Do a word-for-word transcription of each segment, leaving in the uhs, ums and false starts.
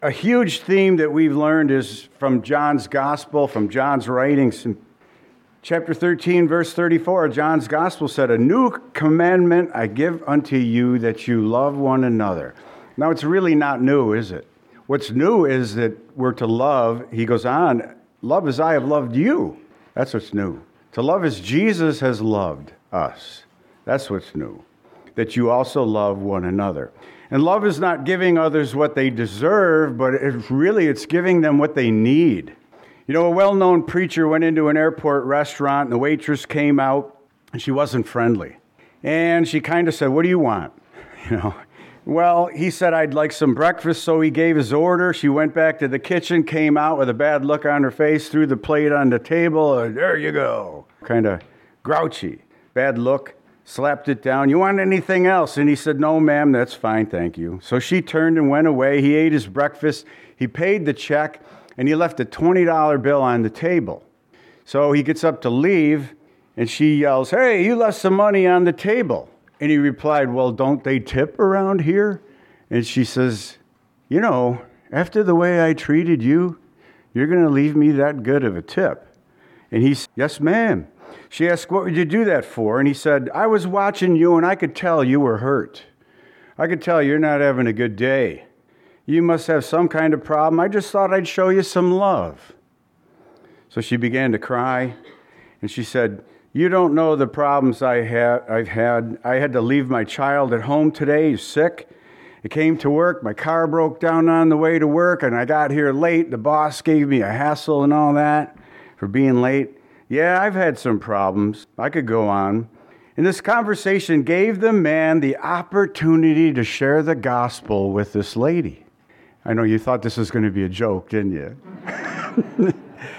A huge theme that we've learned is from John's Gospel, from John's writings. In chapter thirteen, verse thirty-four, John's Gospel said, "A new commandment I give unto you, that you love one another." Now, it's really not new, is it? What's new is that we're to love, he goes on, love as I have loved you. That's what's new. To love as Jesus has loved us. That's what's new. That you also love one another. And love is not giving others what they deserve, but it really it's giving them what they need. You know, a well-known preacher went into an airport restaurant, and the waitress came out, and she wasn't friendly. And she kind of said, "What do you want?" You know. Well, he said, "I'd like some breakfast," so he gave his order. She went back to the kitchen, came out with a bad look on her face, threw the plate on the table, and there you go. Kind of grouchy, bad look. Slapped it down. "You want anything else?" And he said, "No, ma'am, that's fine, thank you." So she turned and went away. He ate his breakfast. He paid the check, and he left a twenty dollar bill on the table. So he gets up to leave, and she yells, "Hey, you left some money on the table." And he replied, "Well, don't they tip around here?" And she says, "You know, after the way I treated you, you're going to leave me that good of a tip?" And he said, "Yes, ma'am." She asked, "What would you do that for?" And he said, "I was watching you, and I could tell you were hurt. I could tell you're not having a good day. You must have some kind of problem. I just thought I'd show you some love." So she began to cry, and she said, "You don't know the problems I had, I've had. I had to leave my child at home today. He's sick. I came to work. My car broke down on the way to work, and I got here late. The boss gave me a hassle and all that for being late. Yeah, I've had some problems." I could go on. And this conversation gave the man the opportunity to share the gospel with this lady. I know you thought this was going to be a joke, didn't you?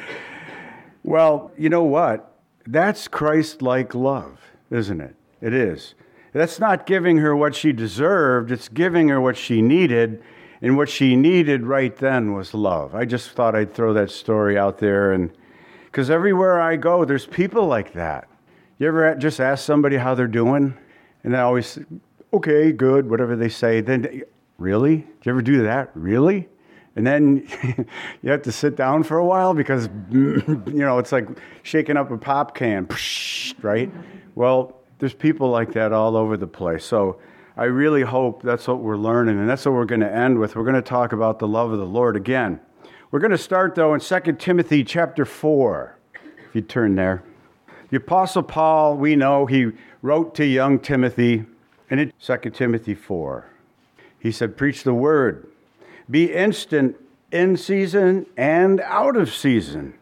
Well, you know what? That's Christ-like love, isn't it? It is. That's not giving her what she deserved. It's giving her what she needed. And what she needed right then was love. I just thought I'd throw that story out there, and because everywhere I go, there's people like that. You ever just ask somebody how they're doing? And they always say, "Okay, good," whatever they say. Then, "Really? Did you ever do that? Really?" And then you have to sit down for a while because, you know, it's like shaking up a pop can, right? Well, there's people like that all over the place. So I really hope that's what we're learning, and that's what we're going to end with. We're going to talk about the love of the Lord again. We're going to start, though, in Second Timothy chapter four, if you turn there. The Apostle Paul, we know, he wrote to young Timothy, and in Second Timothy four, he said, "Preach the word. Be instant in season and out of season.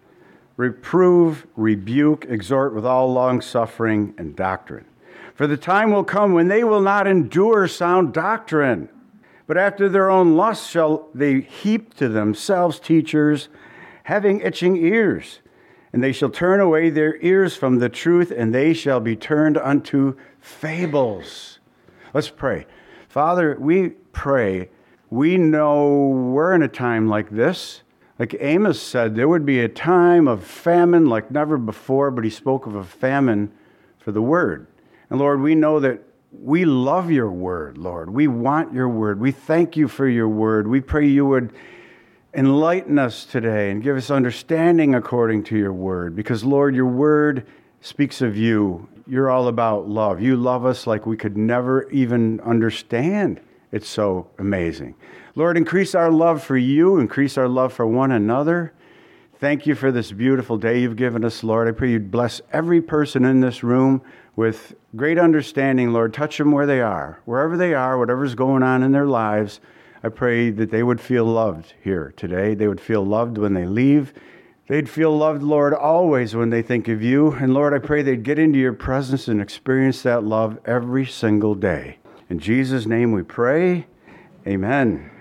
Reprove, rebuke, exhort with all long-suffering and doctrine. For the time will come when they will not endure sound doctrine, but after their own lusts shall they heap to themselves teachers, having itching ears. And they shall turn away their ears from the truth, and they shall be turned unto fables." Let's pray. Father, we pray. We know we're in a time like this. Like Amos said, there would be a time of famine like never before, but he spoke of a famine for the word. And Lord, we know that we love your word, Lord. We want your word. We thank you for your word. We pray you would enlighten us today and give us understanding according to your word. Because, Lord, your word speaks of you. You're all about love. You love us like we could never even understand. It's so amazing. Lord, increase our love for you. Increase our love for one another. Thank you for this beautiful day you've given us, Lord. I pray you'd bless every person in this room with great understanding, Lord. Touch them where they are. Wherever they are, whatever's going on in their lives, I pray that they would feel loved here today. They would feel loved when they leave. They'd feel loved, Lord, always when they think of you. And Lord, I pray they'd get into your presence and experience that love every single day. In Jesus' name we pray. Amen.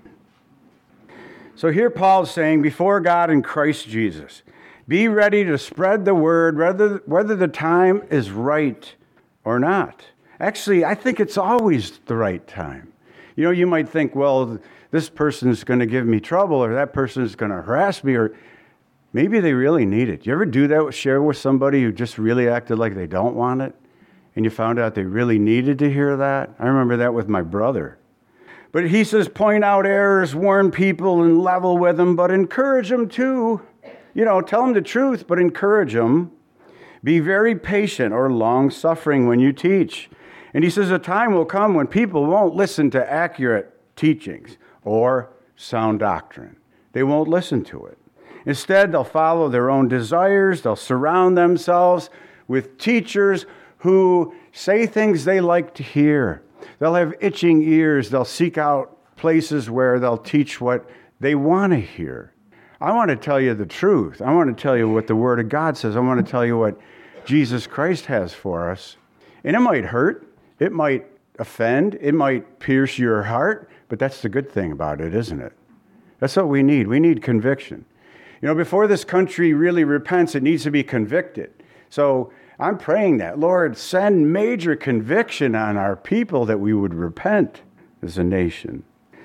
So here Paul's saying, before God in Christ Jesus, be ready to spread the word, whether, whether the time is right or not. Actually, I think it's always the right time. You know, you might think, well, this person is going to give me trouble, or that person is going to harass me, or maybe they really need it. You ever do that, share with somebody who just really acted like they don't want it, and you found out they really needed to hear that? I remember that with my brother. But he says, point out errors, warn people, and level with them, but encourage them too. You know, tell them the truth, but encourage them. Be very patient or long-suffering when you teach. And he says a time will come when people won't listen to accurate teachings or sound doctrine. They won't listen to it. Instead, they'll follow their own desires. They'll surround themselves with teachers who say things they like to hear. They'll have itching ears. They'll seek out places where they'll teach what they want to hear. I want to tell you the truth. I want to tell you what the Word of God says. I want to tell you what Jesus Christ has for us. And it might hurt. It might offend. It might pierce your heart. But that's the good thing about it, isn't it? That's what we need. We need conviction. You know, before this country really repents, it needs to be convicted. So I'm praying that, Lord, send major conviction on our people that we would repent as a nation.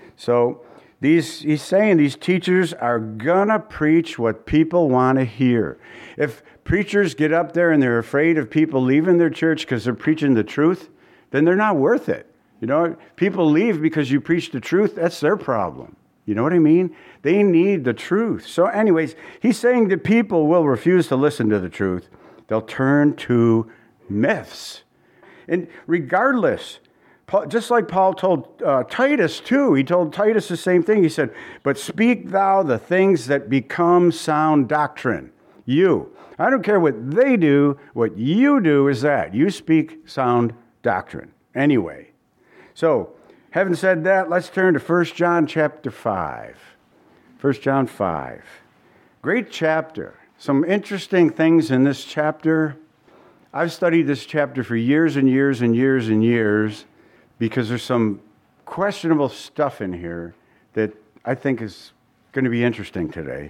So these, he's saying these teachers are going to preach what people want to hear. If preachers get up there and they're afraid of people leaving their church because they're preaching the truth, then they're not worth it. You know, people leave because you preach the truth, that's their problem. You know what I mean? They need the truth. So anyways, he's saying that people will refuse to listen to the truth. They'll turn to myths. And regardless, just like Paul told uh, Titus too, he told Titus the same thing. He said, but speak thou the things that become sound doctrine. You. I don't care what they do. What you do is that. You speak sound doctrine. Anyway. So, having said that, let's turn to First John chapter five. First John five. Great chapter. Some interesting things in this chapter. I've studied this chapter for years and years and years and years because there's some questionable stuff in here that I think is going to be interesting today.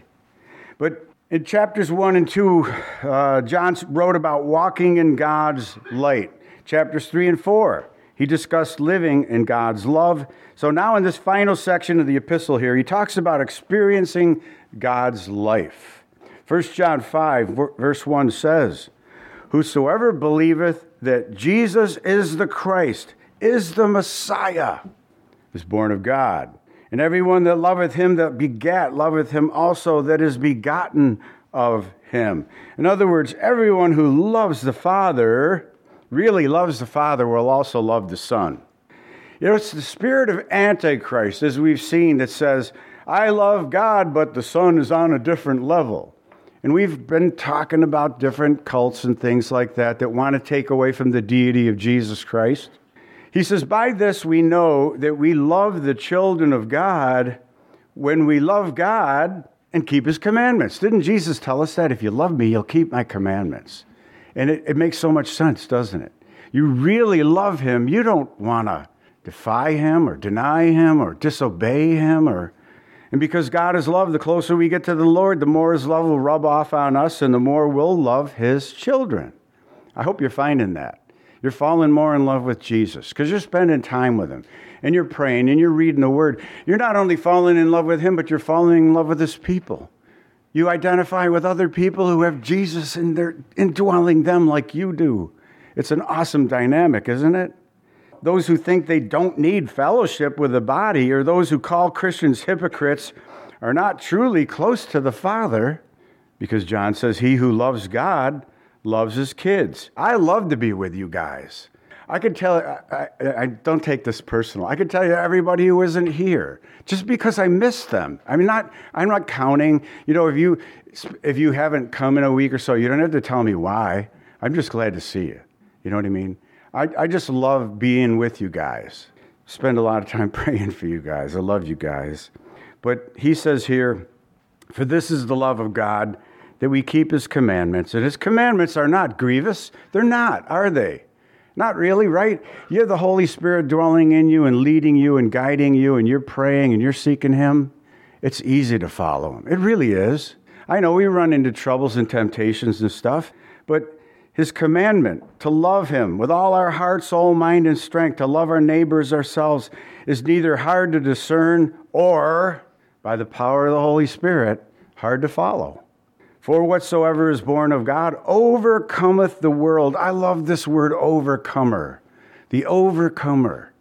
But in chapters one and two, uh, John wrote about walking in God's light. Chapters three and four, he discussed living in God's love. So now in this final section of the epistle here, he talks about experiencing God's life. First John five, verse one says, whosoever believeth that Jesus is the Christ, is the Messiah, is born of God. And everyone that loveth him that begat, loveth him also that is begotten of him. In other words, everyone who loves the Father, really loves the Father, will also love the Son. You know, it's the spirit of Antichrist, as we've seen, that says, I love God, but the Son is on a different level. And we've been talking about different cults and things like that that want to take away from the deity of Jesus Christ. He says, by this we know that we love the children of God when we love God and keep his commandments. Didn't Jesus tell us that? If you love me, you'll keep my commandments. And it, it makes so much sense, doesn't it? You really love him. You don't want to defy him or deny him or disobey him or... And because God is love, the closer we get to the Lord, the more his love will rub off on us and the more we'll love his children. I hope you're finding that. You're falling more in love with Jesus because you're spending time with him and you're praying and you're reading the word. You're not only falling in love with him, but you're falling in love with his people. You identify with other people who have Jesus in their indwelling them like you do. It's an awesome dynamic, isn't it? Those who think they don't need fellowship with the body, or those who call Christians hypocrites, are not truly close to the Father, because John says he who loves God loves his kids. I love to be with you guys. I could tell, I, I, I don't take this personal. I could tell you everybody who isn't here, just because I miss them. I'm not, I'm not counting. You know, if you, if you haven't come in a week or so, you don't have to tell me why. I'm just glad to see you. You know what I mean? I, I just love being with you guys. Spend a lot of time praying for you guys. I love you guys. But he says here, for this is the love of God, that we keep his commandments. And his commandments are not grievous. They're not, are they? Not really, right? You have the Holy Spirit dwelling in you and leading you and guiding you, and you're praying and you're seeking him. It's easy to follow him. It really is. I know we run into troubles and temptations and stuff, but his commandment to love him with all our heart, soul, mind, and strength, to love our neighbors ourselves, is neither hard to discern or, by the power of the Holy Spirit, hard to follow. For whatsoever is born of God overcometh the world. I love this word overcomer. The overcomer.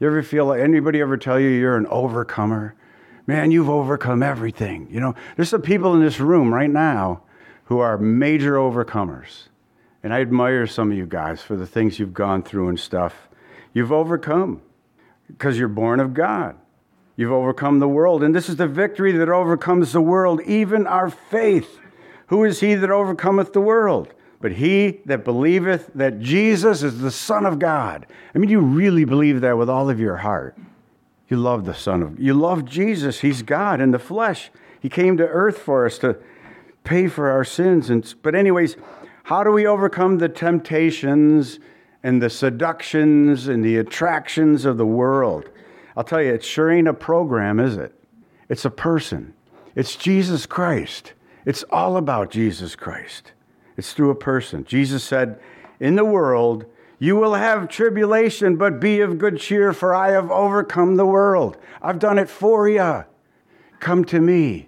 You ever feel like, anybody ever tell you you're an overcomer? Man, you've overcome everything. You know, there's some people in this room right now who are major overcomers. And I admire some of you guys for the things you've gone through and stuff. You've overcome because you're born of God. You've overcome the world. And this is the victory that overcomes the world, even our faith. Who is he that overcometh the world? But he that believeth that Jesus is the Son of God. I mean, you really believe that with all of your heart. You love the Son of God. You love Jesus. He's God in the flesh. He came to earth for us to pay for our sins. And But anyways, how do we overcome the temptations and the seductions and the attractions of the world? I'll tell you, it sure ain't a program, is it? It's a person. It's Jesus Christ. It's all about Jesus Christ. It's through a person. Jesus said, in the world, you will have tribulation, but be of good cheer, for I have overcome the world. I've done it for you. Come to me.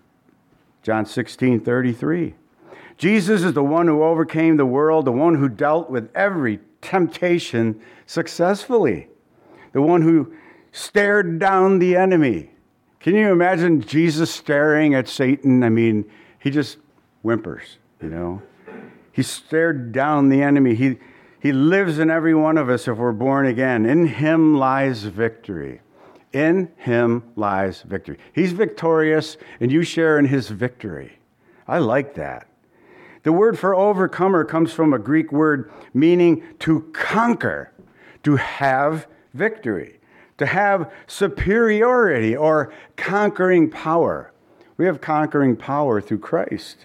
John sixteen thirty-three. Jesus is the one who overcame the world, the one who dealt with every temptation successfully, the one who stared down the enemy. Can you imagine Jesus staring at Satan? I mean, he just whimpers, you know. He stared down the enemy. He, he lives in every one of us if we're born again. In him lies victory. In him lies victory. He's victorious, and you share in his victory. I like that. The word for overcomer comes from a Greek word meaning to conquer, to have victory, to have superiority or conquering power. We have conquering power through Christ.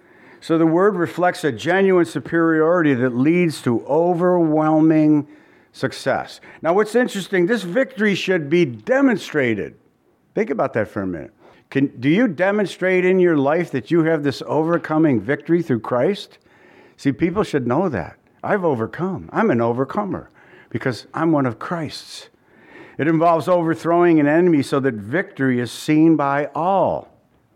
So the word reflects a genuine superiority that leads to overwhelming success. Now, what's interesting, this victory should be demonstrated. Think about that for a minute. Can, do you demonstrate in your life that you have this overcoming victory through Christ? See, people should know that. I've overcome. I'm an overcomer because I'm one of Christ's. It involves overthrowing an enemy so that victory is seen by all.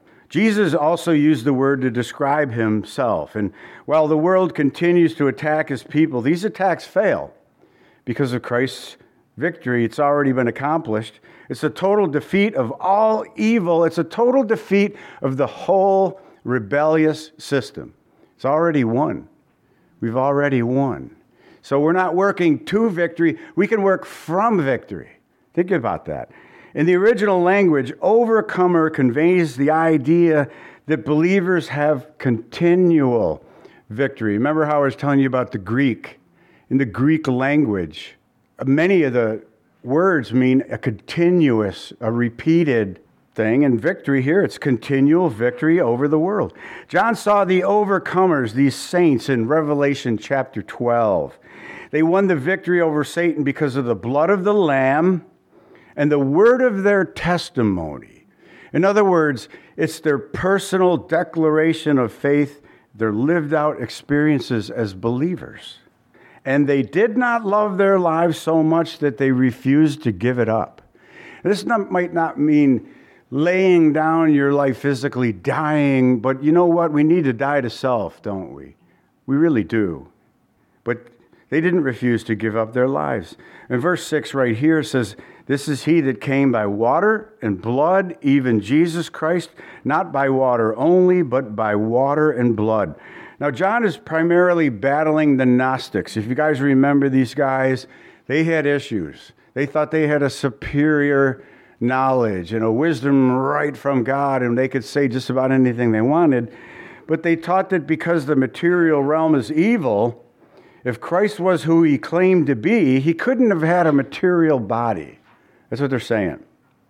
Jesus also used the word to describe himself. And while the world continues to attack his people, these attacks fail because of Christ's victory. It's already been accomplished. It's a total defeat of all evil. It's a total defeat of the whole rebellious system. It's already won. We've already won. So we're not working to victory. We can work from victory. Think about that. In the original language, overcomer conveys the idea that believers have continual victory. Remember how I was telling you about the Greek? In the Greek language, many of the words mean a continuous, a repeated thing. And victory here, it's continual victory over the world. John saw the overcomers, these saints, in Revelation chapter twelve. They won the victory over Satan because of the blood of the Lamb and the word of their testimony. In other words, it's their personal declaration of faith, their lived out experiences as believers. And they did not love their lives so much that they refused to give it up. This not, might not mean laying down your life physically, dying, but you know what? We need to die to self, don't we? We really do. But they didn't refuse to give up their lives. In verse six right here says, this is he that came by water and blood, even Jesus Christ, not by water only, but by water and blood. Now, John is primarily battling the Gnostics. If you guys remember these guys, they had issues. They thought they had a superior knowledge and a wisdom right from God, and they could say just about anything they wanted. But they taught that because the material realm is evil, if Christ was who he claimed to be, he couldn't have had a material body. That's what they're saying.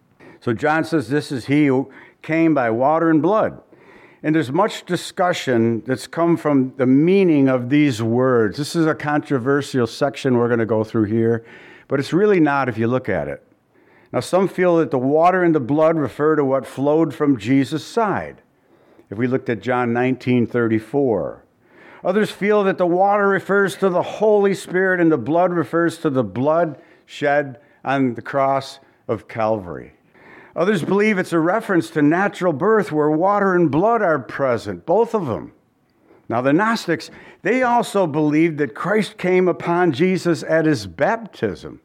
So John says this is he who came by water and blood. And there's much discussion that's come from the meaning of these words. This is a controversial section we're going to go through here, but it's really not if you look at it. Now, some feel that the water and the blood refer to what flowed from Jesus' side, if we looked at John nineteen thirty-four. Others feel that the water refers to the Holy Spirit and the blood refers to the blood shed on the cross of Calvary. Others believe it's a reference to natural birth where water and blood are present, both of them. Now, the Gnostics, they also believed that Christ came upon Jesus at his baptism,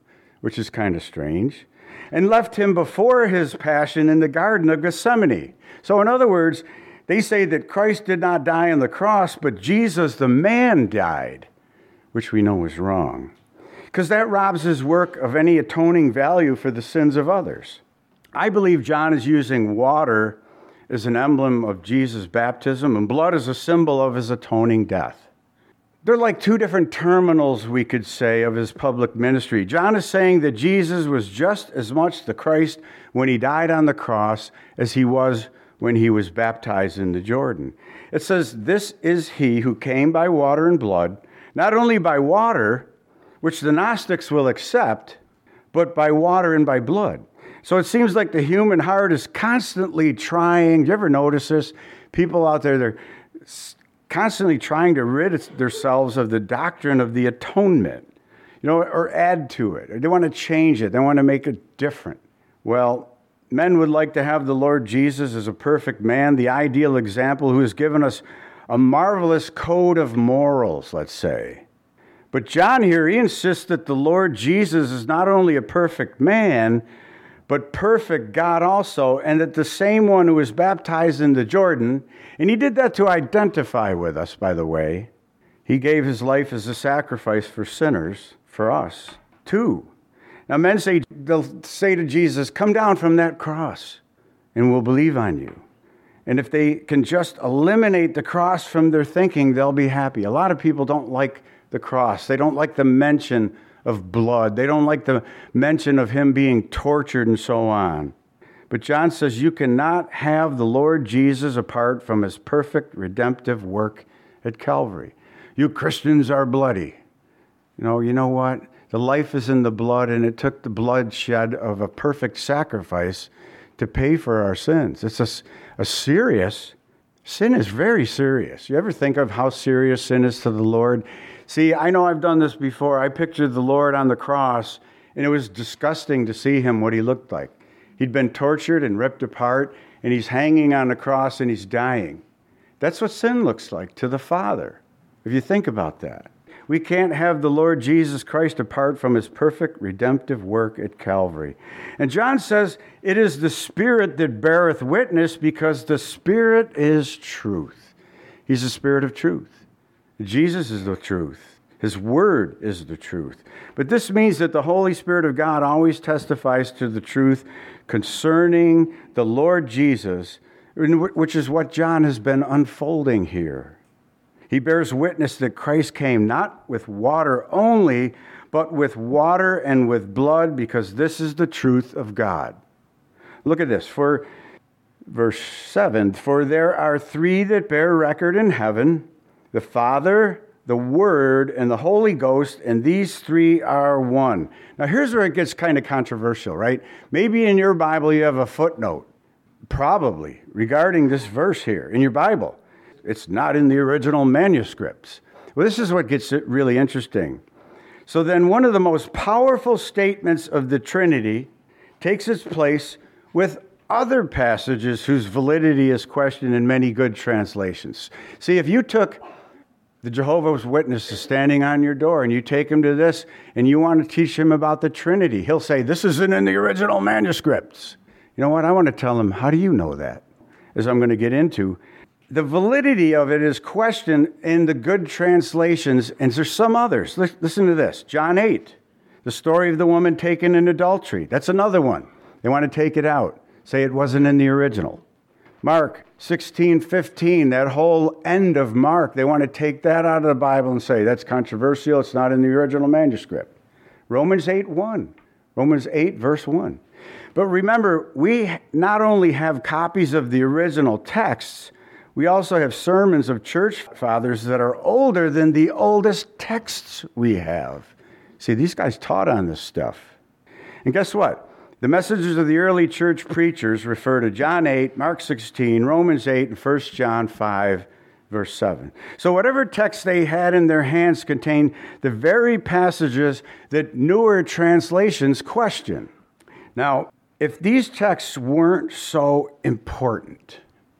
which is kind of strange, and left him before his passion in the Garden of Gethsemane. So in other words, they say that Christ did not die on the cross, but Jesus, the man, died, which we know is wrong, because that robs his work of any atoning value for the sins of others. I believe John is using water as an emblem of Jesus' baptism and blood as a symbol of his atoning death. They're like two different terminals, we could say, of his public ministry. John is saying that Jesus was just as much the Christ when he died on the cross as he was when he was baptized in the Jordan. It says, "This is he who came by water and blood, not only by water, which the Gnostics will accept, but by water and by blood." So it seems like the human heart is constantly trying. Do you ever notice this? People out there, they're constantly trying to rid themselves of the doctrine of the atonement, you know, or add to it. Or they want to change it. They want to make it different. Well, men would like to have the Lord Jesus as a perfect man, the ideal example who has given us a marvelous code of morals, let's say. But John here, he insists that the Lord Jesus is not only a perfect man, but perfect God also, and that the same one who was baptized in the Jordan, and he did that to identify with us, by the way. He gave his life as a sacrifice for sinners, for us, too. Now, men say, they'll say to Jesus, "Come down from that cross, and we'll believe on you." And if they can just eliminate the cross from their thinking, they'll be happy. A lot of people don't like the cross. They don't like the mention of blood. They don't like the mention of him being tortured and so on. But John says you cannot have the Lord Jesus apart from his perfect redemptive work at Calvary. You Christians are bloody. You know, you know what? The life is in the blood, and it took the bloodshed of a perfect sacrifice to pay for our sins. It's a, a serious, sin is very serious. You ever think of how serious sin is to the Lord? See, I know I've done this before. I pictured the Lord on the cross, and it was disgusting to see him, what he looked like. He'd been tortured and ripped apart, and he's hanging on the cross, and he's dying. That's what sin looks like to the Father, if you think about that. We can't have the Lord Jesus Christ apart from his perfect redemptive work at Calvary. And John says, it is the Spirit that beareth witness, because the Spirit is truth. He's the Spirit of truth. Jesus is the truth. His word is the truth. But this means that the Holy Spirit of God always testifies to the truth concerning the Lord Jesus, which is what John has been unfolding here. He bears witness that Christ came not with water only, but with water and with blood, because this is the truth of God. Look at this. For verse seven, "For there are three that bear record in heaven, the Father, the Word, and the Holy Ghost, and these three are one." Now here's where it gets kind of controversial, right? Maybe in your Bible you have a footnote, probably, regarding this verse here in your Bible. It's not in the original manuscripts. Well, this is what gets it really interesting. So then one of the most powerful statements of the Trinity takes its place with other passages whose validity is questioned in many good translations. See, if you took the Jehovah's Witnesses standing on your door and you take him to this and you want to teach him about the Trinity, he'll say, "This isn't in the original manuscripts." You know what? I want to tell him, how do you know that? As I'm going to get into, the validity of it is questioned in the good translations, and there's some others. Listen to this. John eight, the story of the woman taken in adultery. That's another one. They want to take it out, say it wasn't in the original. Mark sixteen fifteen, that whole end of Mark, they want to take that out of the Bible and say that's controversial, it's not in the original manuscript. Romans eight one, Romans eight verse one. But remember, we not only have copies of the original texts, we also have sermons of church fathers that are older than the oldest texts we have. See, these guys taught on this stuff. And guess what? The messages of the early church preachers refer to John eight, Mark sixteen, Romans eight, and First John five, verse seven. So whatever text they had in their hands contained the very passages that newer translations question. Now, if these texts weren't so important,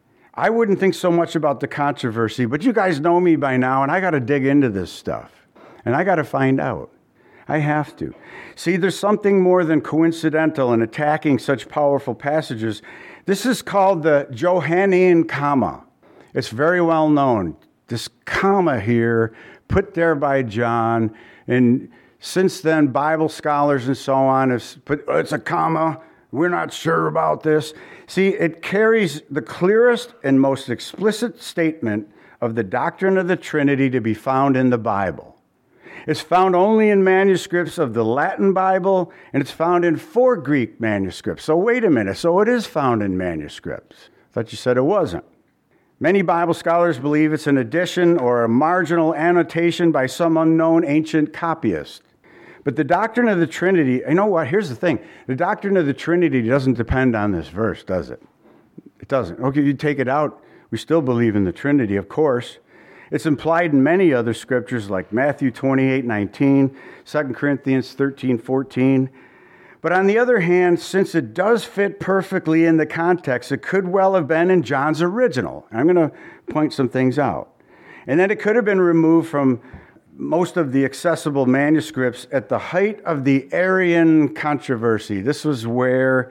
I wouldn't think so much about the controversy, but you guys know me by now, and I got to dig into this stuff, and I got to find out. I have to. See, there's something more than coincidental in attacking such powerful passages. This is called the Johannine comma. It's very well known. This comma here, put there by John, and since then, Bible scholars and so on have put, oh, it's a comma, we're not sure about this. See, it carries the clearest and most explicit statement of the doctrine of the Trinity to be found in the Bible. It's found only in manuscripts of the Latin Bible, and it's found in four Greek manuscripts. So wait a minute, so it is found in manuscripts. I thought you said it wasn't. Many Bible scholars believe it's an addition or a marginal annotation by some unknown ancient copyist. But the doctrine of the Trinity, you know what, here's the thing. The doctrine of the Trinity doesn't depend on this verse, does it? It doesn't. Okay, you take it out, we still believe in the Trinity, of course. It's implied in many other scriptures like Matthew twenty-eight nineteen, Second Corinthians thirteen fourteen. But on the other hand, since it does fit perfectly in the context, it could well have been in John's original. I'm going to point some things out. And then it could have been removed from most of the accessible manuscripts at the height of the Arian controversy. This was where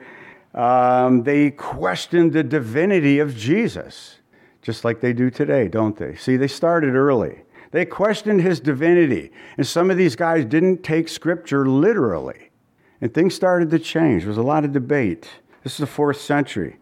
um, they questioned the divinity of Jesus. Just like they do today, don't they? See, they started early. They questioned his divinity. And some of these guys didn't take Scripture literally. And things started to change. There was a lot of debate. This is the fourth century.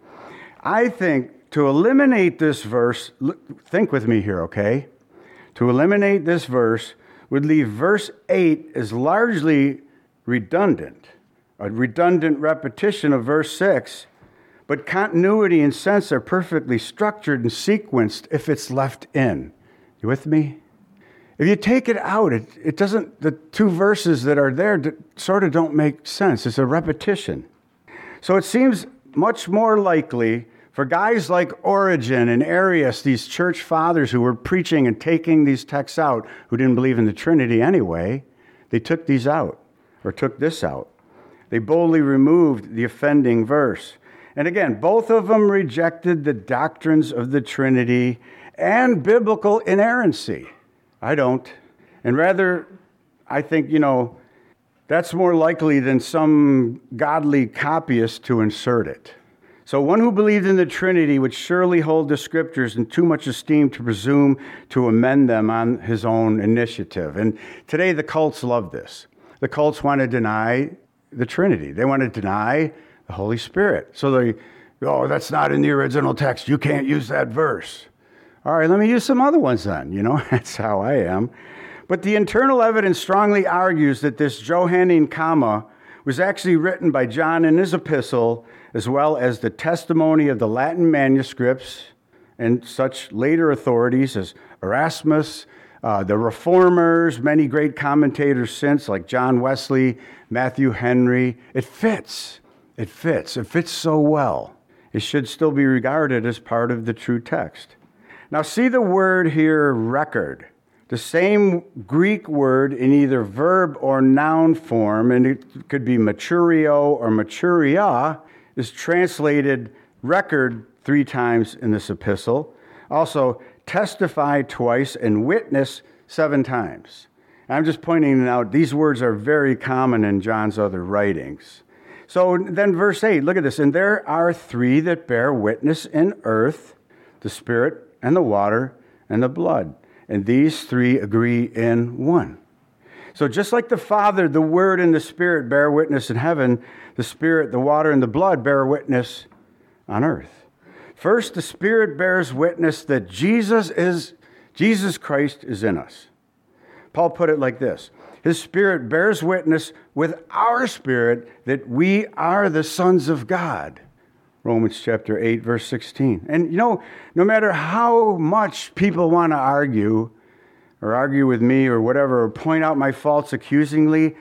I think to eliminate this verse, think with me here, okay? To eliminate this verse would leave verse eight as largely redundant, a redundant repetition of verse six. But continuity and sense are perfectly structured and sequenced if it's left in. You with me? If you take it out, it, it doesn't, the two verses that are there sort of don't make sense. It's a repetition. So it seems much more likely for guys like Origen and Arius, these church fathers who were preaching and taking these texts out, who didn't believe in the Trinity anyway, they took these out, or took this out. They boldly removed the offending verse. And again, both of them rejected the doctrines of the Trinity and biblical inerrancy. I don't. And rather, I think, you know, that's more likely than some godly copyist to insert it. So one who believed in the Trinity would surely hold the Scriptures in too much esteem to presume to amend them on his own initiative. And today the cults love this. The cults want to deny the Trinity. They want to deny the Holy Spirit. So they, oh, that's not in the original text. You can't use that verse. All right, let me use some other ones then. You know, that's how I am. But the internal evidence strongly argues that this Johannine comma was actually written by John in his epistle, as well as the testimony of the Latin manuscripts and such later authorities as Erasmus, uh, the Reformers, many great commentators since, like John Wesley, Matthew Henry. It fits. It fits. It fits so well. It should still be regarded as part of the true text. Now see the word here, record. The same Greek word in either verb or noun form, and it could be maturio or maturia, is translated record three times in this epistle. Also, testify twice and witness seven times. I'm just pointing out these words are very common in John's other writings. So then verse eight, look at this. And there are three that bear witness in earth, the Spirit and the water and the blood. And these three agree in one. So just like the Father, the Word, and the Spirit bear witness in heaven, the Spirit, the water, and the blood bear witness on earth. First, the Spirit bears witness that Jesus is, Jesus Christ is in us. Paul put it like this. His Spirit bears witness with our spirit that we are the sons of God. Romans chapter eight, verse sixteen. And you know, no matter how much people want to argue, or argue with me or whatever, or point out my faults accusingly,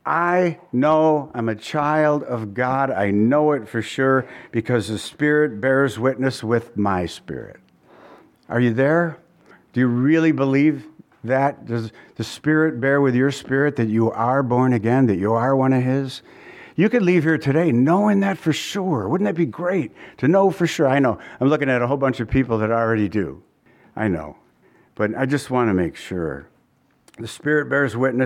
I know I'm a child of God. I know it for sure because the Spirit bears witness with my spirit. Are you there? Do you really believe that? Does the Spirit bear with your spirit that you are born again, that you are one of His? You could leave here today knowing that for sure. Wouldn't that be great to know for sure? I know. I'm looking at a whole bunch of people that already do. I know. But I just want to make sure. The Spirit bears witness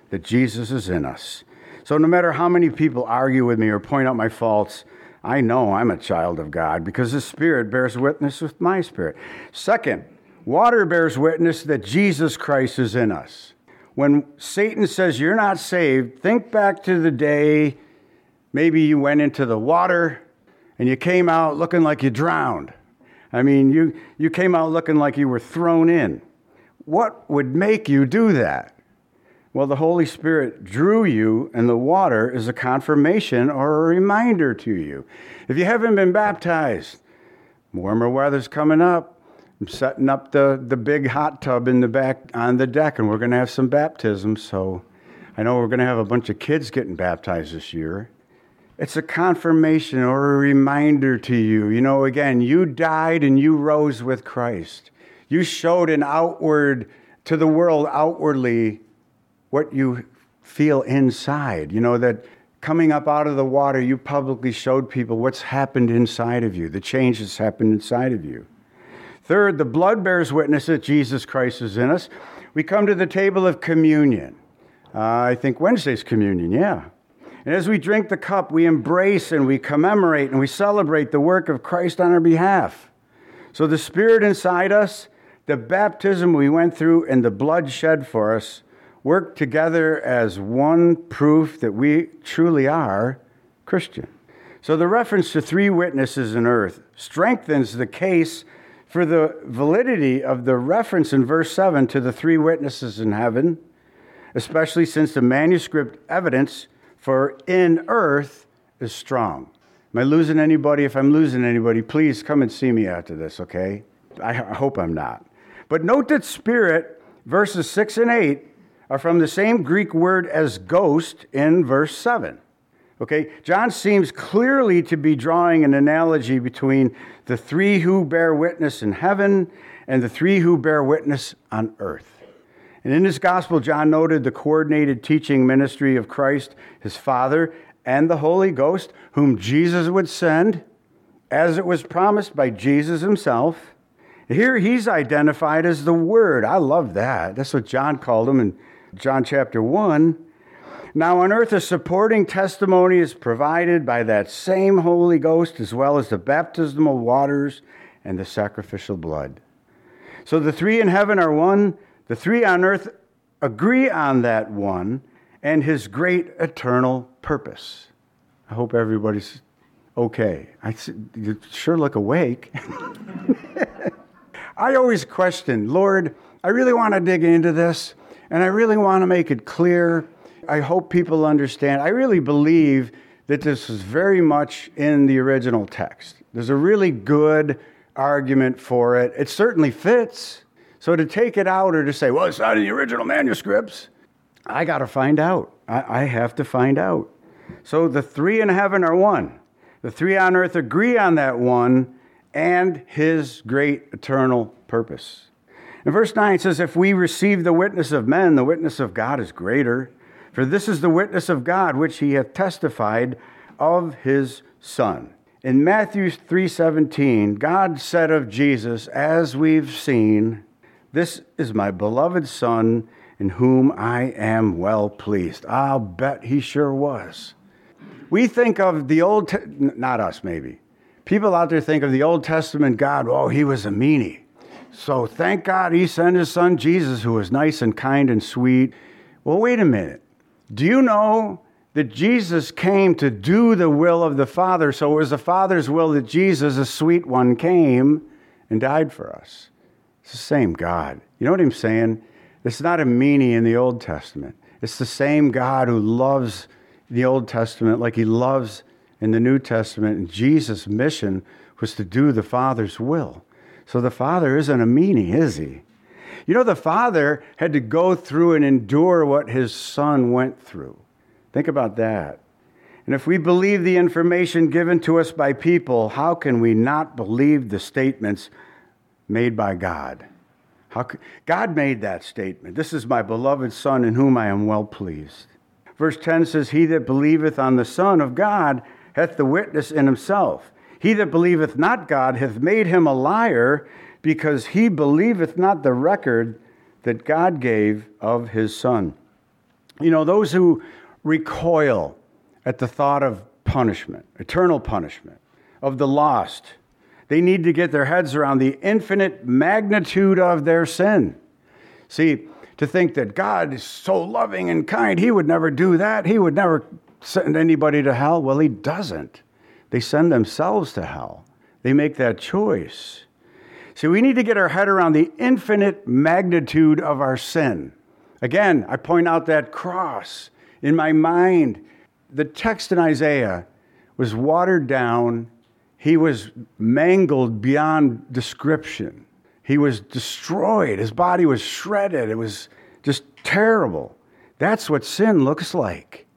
that Jesus is in us. So no matter how many people argue with me or point out my faults, I know I'm a child of God because the Spirit bears witness with my spirit. Second, water bears witness that Jesus Christ is in us. When Satan says you're not saved, think back to the day maybe you went into the water and you came out looking like you drowned. I mean, you, you came out looking like you were thrown in. What would make you do that? Well, the Holy Spirit drew you, and the water is a confirmation or a reminder to you. If you haven't been baptized, warmer weather's coming up. I'm setting up the, the big hot tub in the back on the deck, and we're going to have some baptisms. So I know we're going to have a bunch of kids getting baptized this year. It's a confirmation or a reminder to you. You know, again, you died and you rose with Christ. You showed an outward, to the world outwardly, what you feel inside. You know, that coming up out of the water, you publicly showed people what's happened inside of you, the change that's happened inside of you. Third, the blood bears witness that Jesus Christ is in us. We come to the table of communion. Uh, I think Wednesday's communion, yeah. And as we drink the cup, we embrace and we commemorate and we celebrate the work of Christ on our behalf. So the Spirit inside us, the baptism we went through, and the blood shed for us work together as one proof that we truly are Christian. So the reference to three witnesses in earth strengthens the case for the validity of the reference in verse seven to the three witnesses in heaven, especially since the manuscript evidence for in earth is strong. Am I losing anybody? If I'm losing anybody, please come and see me after this, okay? I hope I'm not. But note that Spirit, verses six and eight, are from the same Greek word as ghost in verse seven. Okay, John seems clearly to be drawing an analogy between the three who bear witness in heaven and the three who bear witness on earth. And in his gospel, John noted the coordinated teaching ministry of Christ, his Father, and the Holy Ghost, whom Jesus would send, as it was promised by Jesus himself. Here he's identified as the Word. I love that. That's what John called him in John chapter one. Now on earth, a supporting testimony is provided by that same Holy Ghost, as well as the baptismal waters and the sacrificial blood. So the three in heaven are one. The three on earth agree on that one and his great eternal purpose. I hope everybody's okay. I, you sure look awake. I always question, Lord, I really want to dig into this, and I really want to make it clear. I hope people understand. I really believe that this is very much in the original text. There's a really good argument for it. It certainly fits. So to take it out or to say, well, it's not in the original manuscripts, I got to find out. I, I have to find out. So the three in heaven are one. The three on earth agree on that one and his great eternal purpose. In verse nine it says, if we receive the witness of men, the witness of God is greater. For this is the witness of God, which he hath testified of his Son. In Matthew three seventeen, God said of Jesus, as we've seen, this is my beloved Son, in whom I am well pleased. I'll bet he sure was. We think of the Old, Te- not us maybe. People out there think of the Old Testament God, oh, he was a meanie. So thank God he sent his son Jesus, who was nice and kind and sweet. Well, wait a minute. Do you know that Jesus came to do the will of the Father? So it was the Father's will that Jesus, the sweet one, came and died for us. It's the same God. You know what I'm saying? It's not a meanie in the Old Testament. It's the same God who loves the Old Testament like he loves in the New Testament. And Jesus' mission was to do the Father's will. So the Father isn't a meanie, is he? You know, the Father had to go through and endure what his Son went through. Think about that. And if we believe the information given to us by people, how can we not believe the statements made by God? How could, God made that statement. This is my beloved Son in whom I am well pleased. Verse ten says, he that believeth on the Son of God hath the witness in himself. He that believeth not God hath made him a liar, because he believeth not the record that God gave of his Son. You know, those who recoil at the thought of punishment, eternal punishment, of the lost, they need to get their heads around the infinite magnitude of their sin. See, to think that God is so loving and kind, he would never do that. He would never send anybody to hell. Well, he doesn't. They send themselves to hell. They make that choice. See, we need to get our head around the infinite magnitude of our sin. Again, I point out that cross in my mind. The text in Isaiah was watered down. He was mangled beyond description. He was destroyed. His body was shredded. It was just terrible. That's what sin looks like.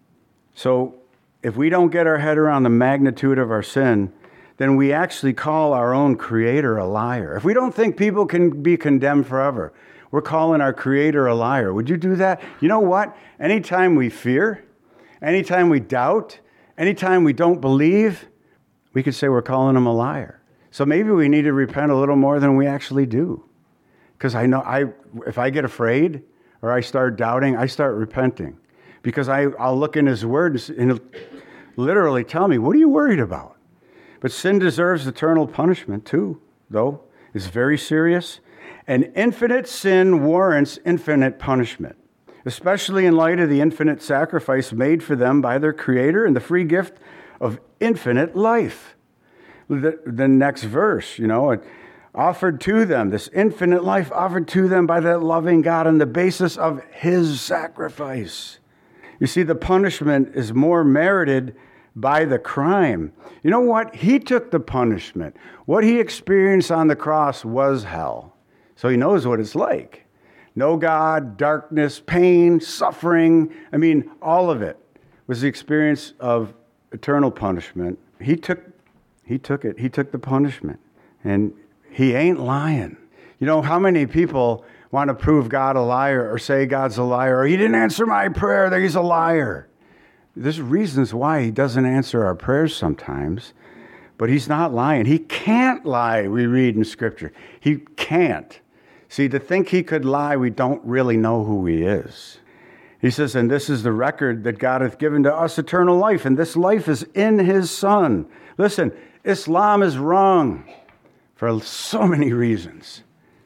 So if we don't get our head around the magnitude of our sin, then we actually call our own Creator a liar. If we don't think people can be condemned forever, we're calling our Creator a liar. Would you do that? You know what? Anytime we fear, anytime we doubt, anytime we don't believe, we could say we're calling him a liar. So maybe we need to repent a little more than we actually do. Because I know I, if I get afraid or I start doubting, I start repenting. Because I, I'll look in his word and he'll literally tell me, what are you worried about? But sin deserves eternal punishment too, though. It's very serious. And infinite sin warrants infinite punishment, especially in light of the infinite sacrifice made for them by their Creator and the free gift of infinite life. The, the next verse, you know, it offered to them, this infinite life offered to them by that loving God on the basis of his sacrifice. You see, the punishment is more merited by the crime. You know what? He took the punishment. What he experienced on the cross was hell. So he knows what it's like. No God, darkness, pain, suffering. I mean, all of it was the experience of eternal punishment. He took, he took it. He took the punishment. And he ain't lying. You know, how many people want to prove God a liar or say God's a liar or he didn't answer my prayer, that he's a liar? There's reasons why he doesn't answer our prayers sometimes, but he's not lying. He can't lie, we read in Scripture. He can't. See, to think he could lie, we don't really know who he is. He says, and this is the record that God hath given to us, eternal life, and this life is in his Son. Listen, Islam is wrong for so many reasons.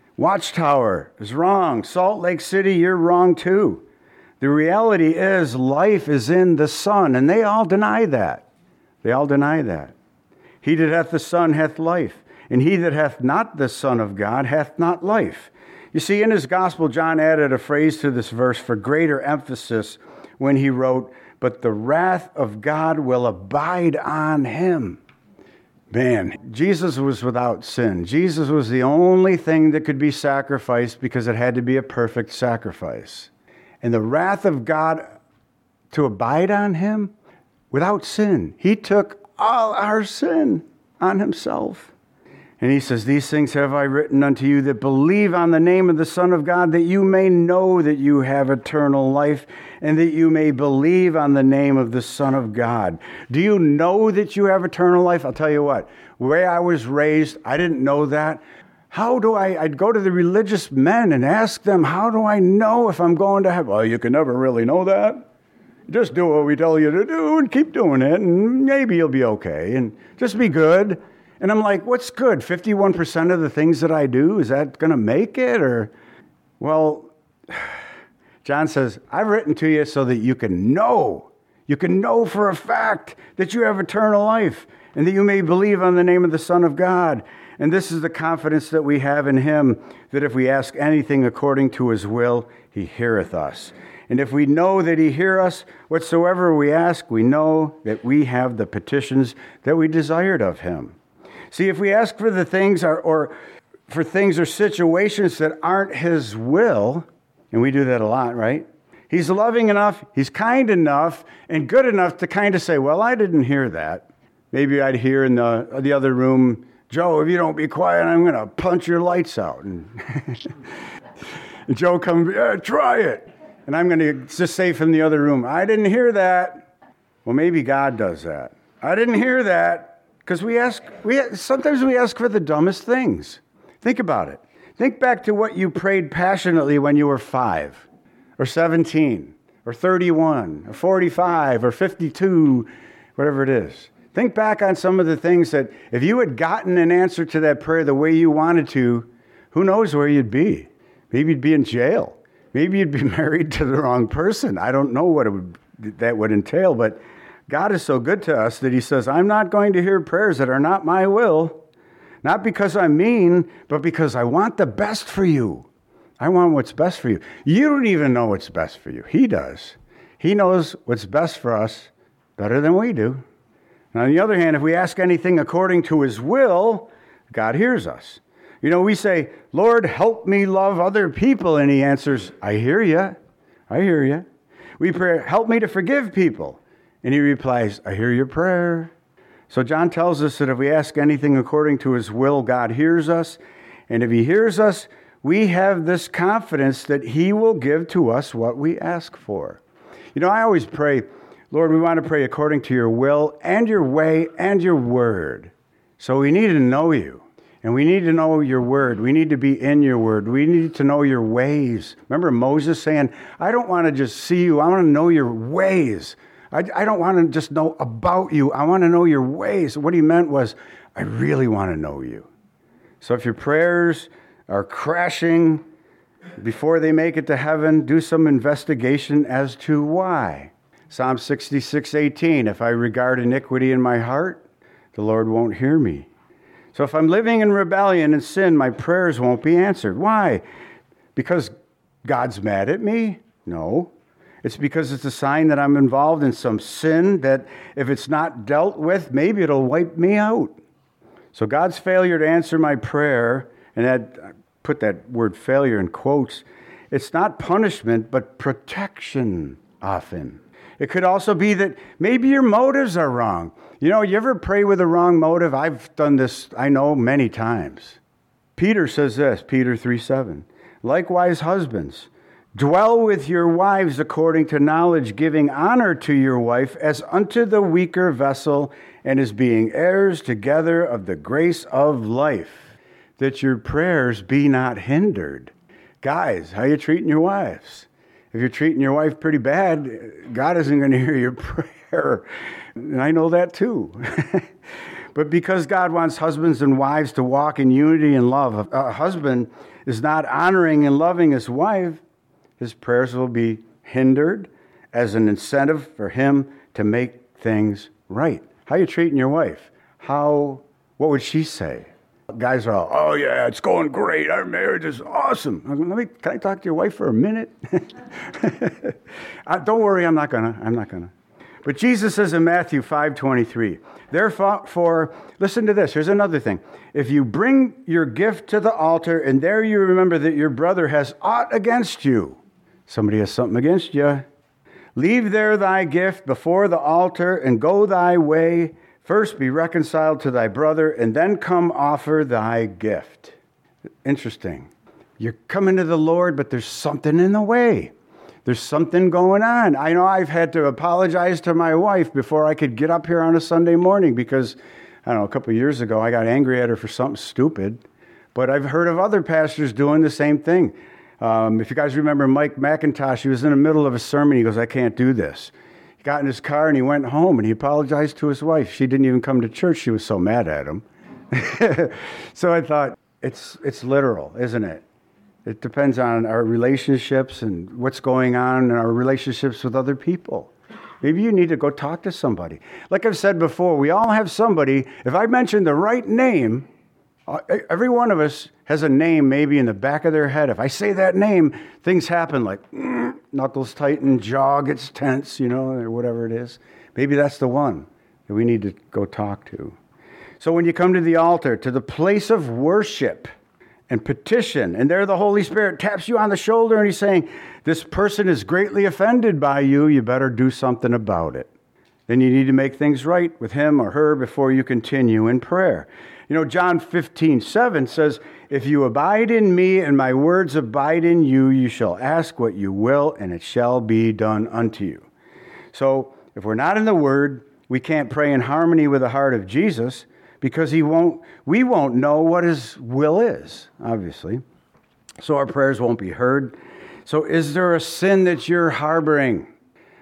Watchtower is wrong. Salt Lake City, you're wrong too. The reality is life is in the Son, and they all deny that. They all deny that. He that hath the Son hath life, and he that hath not the Son of God hath not life. You see, in his gospel, John added a phrase to this verse for greater emphasis when he wrote, but the wrath of God will abide on him. Man, Jesus was without sin. Jesus was the only thing that could be sacrificed because it had to be a perfect sacrifice. And the wrath of God to abide on him without sin. He took all our sin on himself. And he says, these things have I written unto you that believe on the name of the Son of God, that you may know that you have eternal life, and that you may believe on the name of the Son of God. Do you know that you have eternal life? I'll tell you what, the way I was raised, I didn't know that. How do I, I'd go to the religious men and ask them, how do I know if I'm going to heaven? Well, you can never really know that. Just do what we tell you to do and keep doing it, and maybe you'll be okay, and just be good. And I'm like, what's good? fifty-one percent of the things that I do, is that going to make it? Or, well, John says, I've written to you so that you can know. You can know for a fact that you have eternal life and that you may believe on the name of the Son of God. And this is the confidence that we have in him, that if we ask anything according to his will, he heareth us. And if we know that he hear us, whatsoever we ask, we know that we have the petitions that we desired of him. See, if we ask for the things or, or for things or situations that aren't his will, and we do that a lot, right? He's loving enough, he's kind enough, and good enough to kind of say, well, I didn't hear that. Maybe I'd hear in the, the other room, Joe, if you don't be quiet, I'm going to punch your lights out. And, and Joe comes, yeah, try it. And I'm going to just say from the other room, I didn't hear that. Well, maybe God does that. I didn't hear that. Because we ask, we sometimes we ask for the dumbest things. Think about it. Think back to what you prayed passionately when you were five or seventeen or thirty-one, or forty-five, or fifty-two, whatever it is. Think back on some of the things that if you had gotten an answer to that prayer the way you wanted to, who knows where you'd be? Maybe you'd be in jail. Maybe you'd be married to the wrong person. I don't know what it would, that would entail, but God is so good to us that he says, I'm not going to hear prayers that are not my will, not because I'm mean, but because I want the best for you. I want what's best for you. You don't even know what's best for you. He does. He knows what's best for us better than we do. Now, on the other hand, if we ask anything according to his will, God hears us. You know, we say, Lord, help me love other people. And he answers, I hear you. I hear you. We pray, help me to forgive people. And he replies, I hear your prayer. So John tells us that if we ask anything according to his will, God hears us. And if he hears us, we have this confidence that he will give to us what we ask for. You know, I always pray, Lord, we want to pray according to your will and your way and your word. So we need to know you, and we need to know your word. We need to be in your word. We need to know your ways. Remember Moses saying, I don't want to just see you. I want to know your ways. I, I don't want to just know about you. I want to know your ways. What he meant was, I really want to know you. So if your prayers are crashing before they make it to heaven, do some investigation as to why. Psalm sixty-six eighteen, if I regard iniquity in my heart, the Lord won't hear me. So if I'm living in rebellion and sin, my prayers won't be answered. Why? Because God's mad at me? No. It's because it's a sign that I'm involved in some sin that if it's not dealt with, maybe it'll wipe me out. So God's failure to answer my prayer, and that, I put that word failure in quotes, it's not punishment, but protection often. It could also be that maybe your motives are wrong. You know, you ever pray with a wrong motive? I've done this, I know, many times. Peter says this, Peter three seven. Likewise, husbands, dwell with your wives according to knowledge, giving honor to your wife as unto the weaker vessel, and as being heirs together of the grace of life, that your prayers be not hindered. Guys, how you treating your wives? If you're treating your wife pretty bad, God isn't going to hear your prayer. And I know that too. But because God wants husbands and wives to walk in unity and love, a husband is not honoring and loving his wife, his prayers will be hindered as an incentive for him to make things right. How are you treating your wife? How, what would she say? Guys are all, oh yeah, it's going great. Our marriage is awesome. Let me, can I talk to your wife for a minute? uh, don't worry, I'm not gonna. I'm not gonna. But Jesus says in Matthew five twenty-three, therefore, listen to this. Here's another thing. If you bring your gift to the altar and there you remember that your brother has aught against you, somebody has something against you, leave there thy gift before the altar and go thy way. First be reconciled to thy brother, and then come offer thy gift. Interesting. You're coming to the Lord, but there's something in the way. There's something going on. I know I've had to apologize to my wife before I could get up here on a Sunday morning because, I don't know, a couple of years ago, I got angry at her for something stupid. But I've heard of other pastors doing the same thing. Um, if you guys remember Mike McIntosh, he was in the middle of a sermon. He goes, I can't do this. He got in his car and he went home and he apologized to his wife. She didn't even come to church. She was so mad at him. So I thought, it's it's literal, isn't it? It depends on our relationships and what's going on in our relationships with other people. Maybe you need to go talk to somebody. Like I've said before, we all have somebody. If I mention the right name, every one of us has a name maybe in the back of their head. If I say that name, things happen like mm, knuckles tighten, jaw gets tense, you know, or whatever it is. Maybe that's the one that we need to go talk to. So when you come to the altar, to the place of worship and petition, and there the Holy Spirit taps you on the shoulder and he's saying, this person is greatly offended by you, you better do something about it. Then you need to make things right with him or her before you continue in prayer. You know, John fifteen seven says, if you abide in me and my words abide in you, you shall ask what you will, and it shall be done unto you. So if we're not in the Word, we can't pray in harmony with the heart of Jesus because he won't. we won't know what his will is, obviously. So our prayers won't be heard. So is there a sin that you're harboring?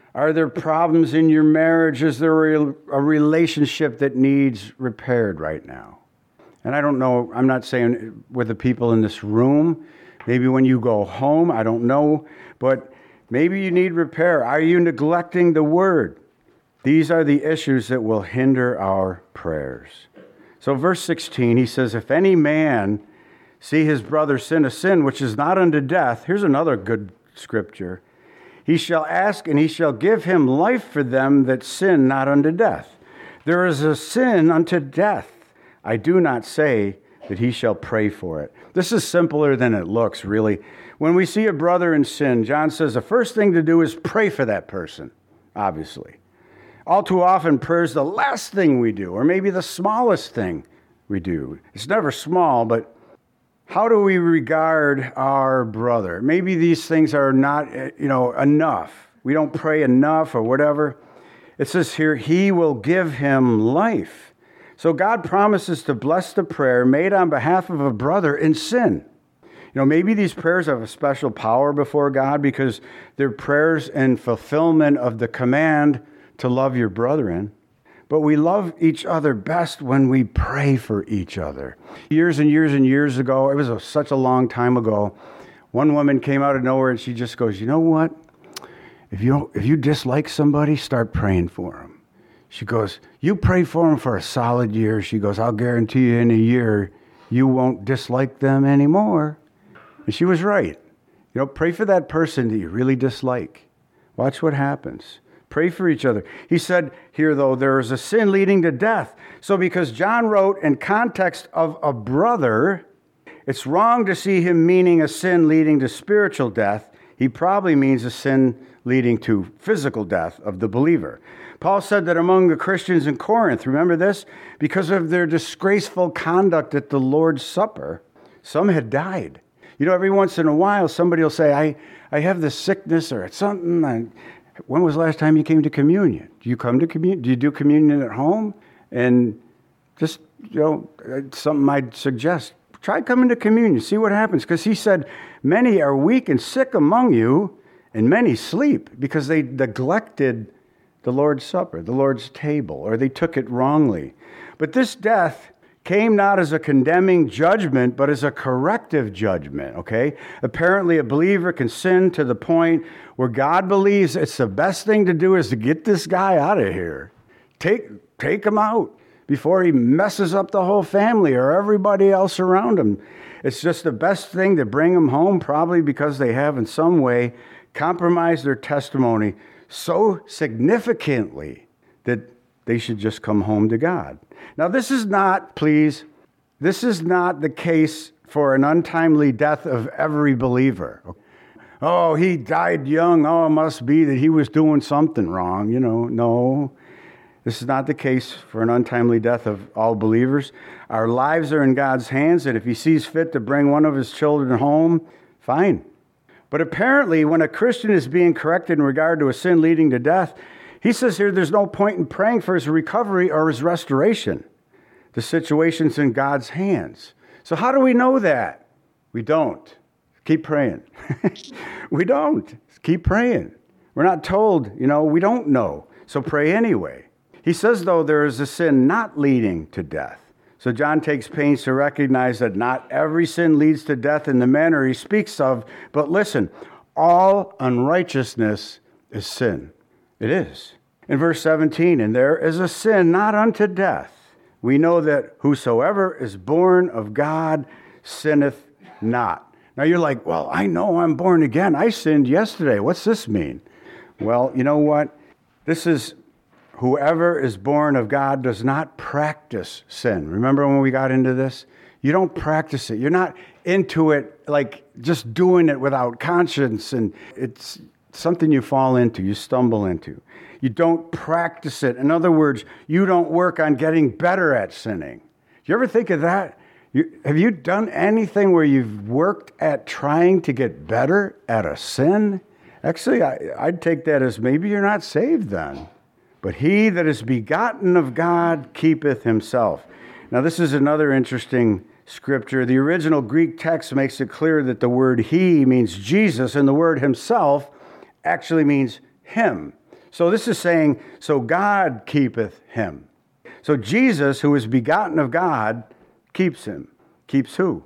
Are there problems in your marriage? Is there a, a relationship that needs repaired right now? And I don't know, I'm not saying with the people in this room, maybe when you go home, I don't know, but maybe you need repair. Are you neglecting the word? These are the issues that will hinder our prayers. So verse sixteen, he says, if any man see his brother sin a sin which is not unto death, here's another good scripture, he shall ask and he shall give him life for them that sin not unto death. There is a sin unto death. I do not say that he shall pray for it. This is simpler than it looks, really. When we see a brother in sin, John says the first thing to do is pray for that person, obviously. All too often, prayer is the last thing we do, or maybe the smallest thing we do. It's never small, but how do we regard our brother? Maybe these things are not, you know, enough. We don't pray enough or whatever. It says here, he will give him life. So God promises to bless the prayer made on behalf of a brother in sin. You know, maybe these prayers have a special power before God because they're prayers in fulfillment of the command to love your brethren. But we love each other best when we pray for each other. Years and years and years ago, it was a, such a long time ago, one woman came out of nowhere and she just goes, you know what? If you, if you dislike somebody, start praying for them. She goes, you pray for them for a solid year. She goes, I'll guarantee you in a year, you won't dislike them anymore. And she was right. You know, pray for that person that you really dislike. Watch what happens. Pray for each other. He said here, though, there is a sin leading to death. So because John wrote in context of a brother, it's wrong to see him meaning a sin leading to spiritual death. He probably means a sin leading to physical death of the believer. Paul said that among the Christians in Corinth, remember this? Because of their disgraceful conduct at the Lord's Supper, some had died. You know, every once in a while, somebody will say, I, I have this sickness or it's something. I, when was the last time you came to communion? Do you come to communion? Do you do communion at home? And just, you know, it's something I'd suggest. Try coming to communion, see what happens. Because he said, many are weak and sick among you, and many sleep because they neglected the Lord's Supper, the Lord's table, or they took it wrongly. But this death came not as a condemning judgment, but as a corrective judgment, okay? Apparently, a believer can sin to the point where God believes it's the best thing to do is to get this guy out of here. Take, take him out before he messes up the whole family or everybody else around him. It's just the best thing to bring him home, probably because they have in some way compromised their testimony so significantly that they should just come home to God. Now, this is not, please, this is not the case for an untimely death of every believer. Oh, he died young. Oh, it must be that he was doing something wrong. You know, no. This is not the case for an untimely death of all believers. Our lives are in God's hands, and if he sees fit to bring one of his children home, fine. But apparently, when a Christian is being corrected in regard to a sin leading to death, he says here there's no point in praying for his recovery or his restoration. The situation's in God's hands. So how do we know that? We don't. Keep praying. We don't. Keep praying. We're not told, you know, we don't know. So pray anyway. He says, though, there is a sin not leading to death. So John takes pains to recognize that not every sin leads to death in the manner he speaks of. But listen, all unrighteousness is sin. It is. In verse seventeen, and there is a sin not unto death. We know that whosoever is born of God sinneth not. Now you're like, well, I know I'm born again. I sinned yesterday. What's this mean? Well, you know what? This is whoever is born of God does not practice sin. Remember when we got into this? You don't practice it. You're not into it like just doing it without conscience. And it's something you fall into, you stumble into. You don't practice it. In other words, you don't work on getting better at sinning. Do you ever think of that? You, have you done anything where you've worked at trying to get better at a sin? Actually, I, I'd take that as maybe you're not saved then. But he that is begotten of God keepeth himself. Now, this is another interesting scripture. The original Greek text makes it clear that the word he means Jesus, and the word himself actually means him. So this is saying, so God keepeth him. So Jesus, who is begotten of God, keeps him. Keeps who?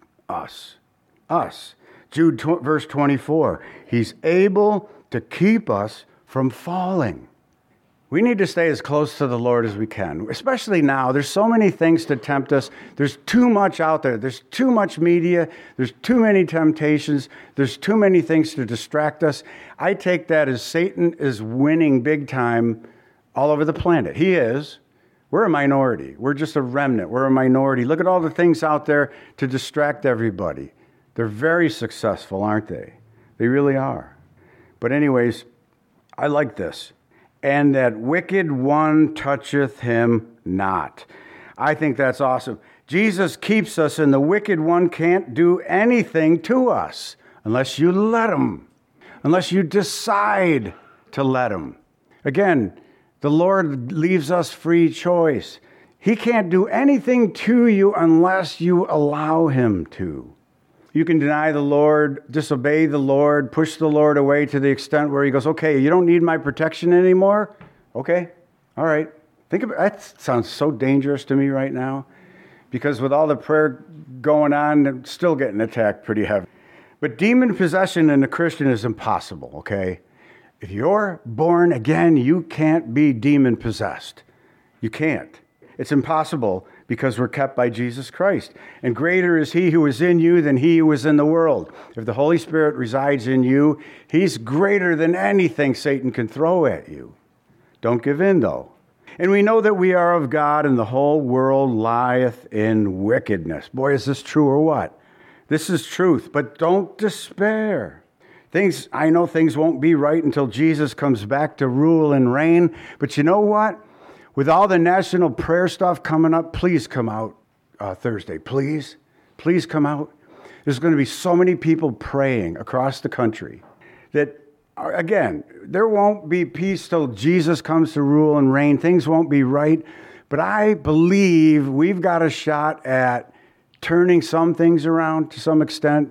Us. Us. Jude tw- verse twenty-four. He's able to keep us from falling. We need to stay as close to the Lord as we can, especially now. There's so many things to tempt us. There's too much out there. There's too much media. There's too many temptations. There's too many things to distract us. I take that as Satan is winning big time all over the planet. He is. We're a minority. We're just a remnant. We're a minority. Look at all the things out there to distract everybody. They're very successful, aren't they? They really are. But anyways, I like this. And that wicked one toucheth him not. I think that's awesome. Jesus keeps us, and the wicked one can't do anything to us unless you let him, unless you decide to let him. Again, the Lord leaves us free choice. He can't do anything to you unless you allow him to. You can deny the Lord, disobey the Lord, push the Lord away to the extent where he goes, okay, you don't need my protection anymore? Okay, all right. Think about that. Sounds so dangerous to me right now, because with all the prayer going on, I'm still getting attacked pretty heavy. But demon possession in a Christian is impossible, okay? If you're born again, you can't be demon possessed. You can't. It's impossible because we're kept by Jesus Christ. And greater is he who is in you than he who is in the world. If the Holy Spirit resides in you, he's greater than anything Satan can throw at you. Don't give in, though. And we know that we are of God, and the whole world lieth in wickedness. Boy, is this true or what? This is truth, but don't despair. Things, I know things won't be right until Jesus comes back to rule and reign, but you know what? With all the national prayer stuff coming up, please come out uh, Thursday. Please, please come out. There's going to be so many people praying across the country that, again, there won't be peace till Jesus comes to rule and reign. Things won't be right. But I believe we've got a shot at turning some things around to some extent.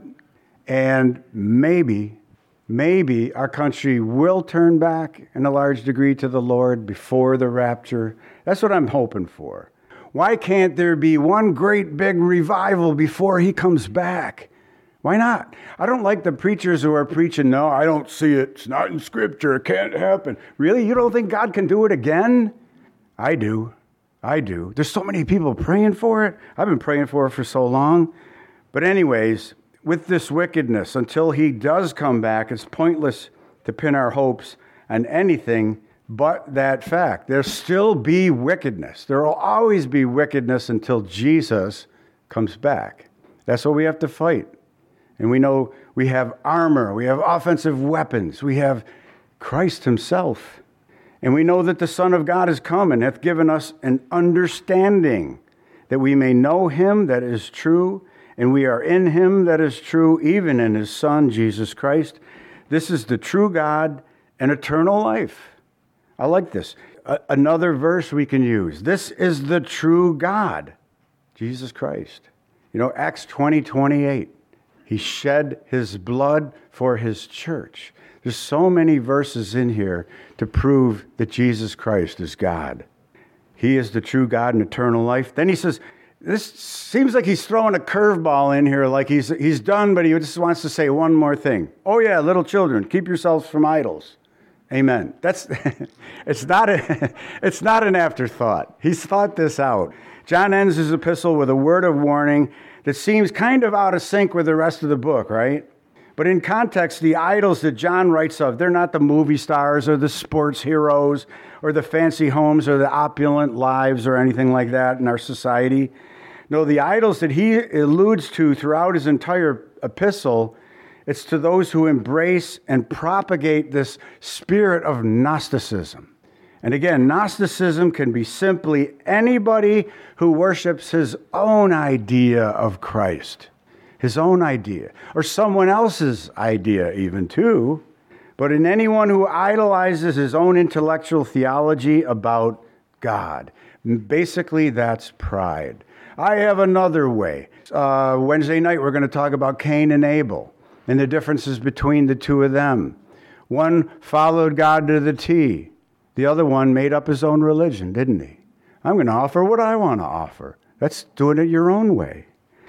And maybe, maybe our country will turn back in a large degree to the Lord before the rapture. That's what I'm hoping for. Why can't there be one great big revival before he comes back? Why not? I don't like the preachers who are preaching, no, I don't see it. It's not in Scripture. It can't happen. Really? You don't think God can do it again? I do. I do. There's so many people praying for it. I've been praying for it for so long. But anyways, with this wickedness, until he does come back, it's pointless to pin our hopes on anything but that fact. There'll still be wickedness. There will always be wickedness until Jesus comes back. That's what we have to fight. And we know we have armor, we have offensive weapons, we have Christ himself. And we know that the Son of God has come and hath given us an understanding that we may know him that is true, and we are in him that is true, even in his Son, Jesus Christ. This is the true God and eternal life. I like this. A- another verse we can use. This is the true God, Jesus Christ. You know, Acts twenty twenty-eight. He shed his blood for his church. There's so many verses in here to prove that Jesus Christ is God. He is the true God and eternal life. Then he says, this seems like he's throwing a curveball in here, like he's he's done, but he just wants to say one more thing. Oh yeah, little children, keep yourselves from idols. Amen. That's it's not a, it's not an afterthought. He's thought this out. John ends his epistle with a word of warning that seems kind of out of sync with the rest of the book, right? But in context, the idols that John writes of, they're not the movie stars or the sports heroes or the fancy homes or the opulent lives or anything like that in our society. No, the idols that he alludes to throughout his entire epistle, it's to those who embrace and propagate this spirit of Gnosticism. And again, Gnosticism can be simply anybody who worships his own idea of Christ, his own idea, or someone else's idea even too. But in anyone who idolizes his own intellectual theology about God. Basically, that's pride. I have another way. Uh, Wednesday night, we're going to talk about Cain and Abel and the differences between the two of them. One followed God to the T. The other one made up his own religion, didn't he? I'm going to offer what I want to offer. That's doing it your own way.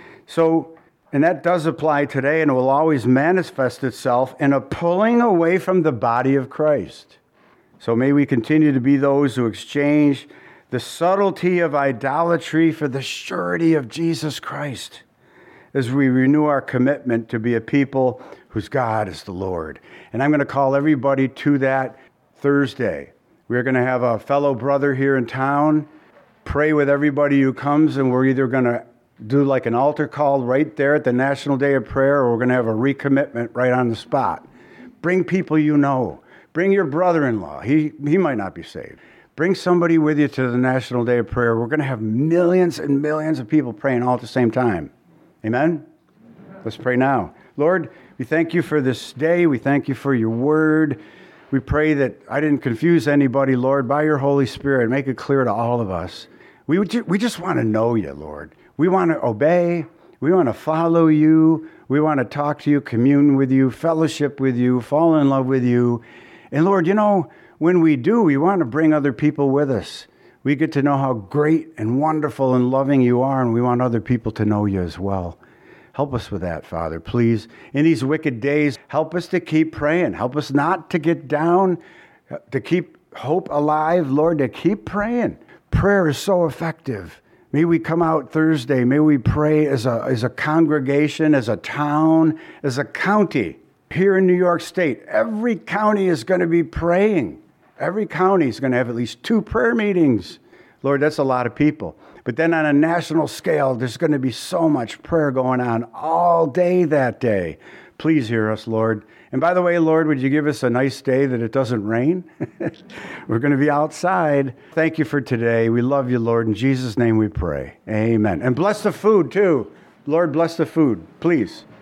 So, and that does apply today, and it will always manifest itself in a pulling away from the body of Christ. So may we continue to be those who exchange the subtlety of idolatry for the surety of Jesus Christ, as we renew our commitment to be a people whose God is the Lord. And I'm going to call everybody to that Thursday. We're going to have a fellow brother here in town pray with everybody who comes, and we're either going to do like an altar call right there at the National Day of Prayer, or we're going to have a recommitment right on the spot. Bring people you know. Bring your brother-in-law. He, he might not be saved. Bring somebody with you to the National Day of Prayer. We're going to have millions and millions of people praying all at the same time. Amen? Let's pray now. Lord, we thank you for this day. We thank you for your word. We pray that I didn't confuse anybody, Lord. By your Holy Spirit, make it clear to all of us. We, would ju- we just want to know you, Lord. We want to obey. We want to follow you. We want to talk to you, commune with you, fellowship with you, fall in love with you. And Lord, you know, when we do, we want to bring other people with us. We get to know how great and wonderful and loving you are, and we want other people to know you as well. Help us with that, Father, please. In these wicked days, help us to keep praying. Help us not to get down, to keep hope alive, Lord, to keep praying. Prayer is so effective. May we come out Thursday. May we pray as a, as a congregation, as a town, as a county. Here in New York State, every county is going to be praying. Every county is going to have at least two prayer meetings. Lord, that's a lot of people. But then on a national scale, there's going to be so much prayer going on all day that day. Please hear us, Lord. And by the way, Lord, would you give us a nice day that it doesn't rain? We're going to be outside. Thank you for today. We love you, Lord. In Jesus' name we pray. Amen. And bless the food, too. Lord, bless the food, please.